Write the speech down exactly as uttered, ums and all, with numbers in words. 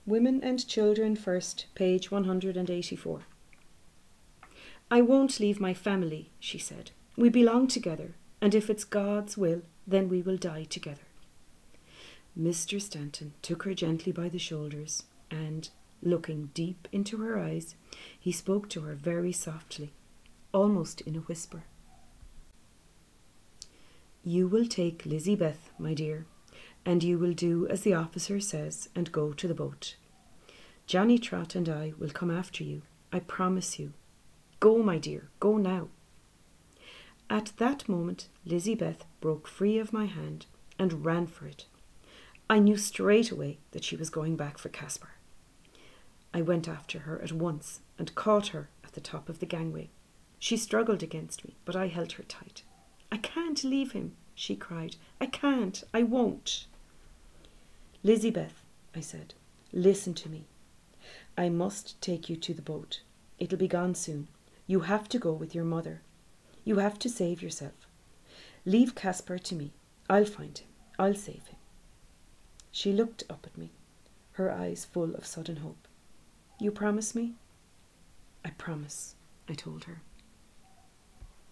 Women and Children First, page one hundred eighty-four. I won't leave my family, she said. We belong together, and if it's God's will, then we will die together. Mister Stanton took her gently by the shoulders, and, looking deep into her eyes, he spoke to her very softly, almost in a whisper. You will take Lizzie Beth, my dear, and you will do as the officer says and go to the boat. Johnny Trot and I will come after you, I promise you. Go, my dear, go now. At that moment, Lizzie Beth broke free of my hand and ran for it. I knew straight away that she was going back for Caspar. I went after her at once and caught her at the top of the gangway. She struggled against me, but I held her tight. I can't leave him, she cried. I can't, I won't. Lizzie Beth, I said, listen to me. I must take you to the boat. It'll be gone soon. You have to go with your mother. You have to save yourself. Leave Caspar to me. I'll find him. I'll save him. She looked up at me, her eyes full of sudden hope. You promise me? I promise, I told her.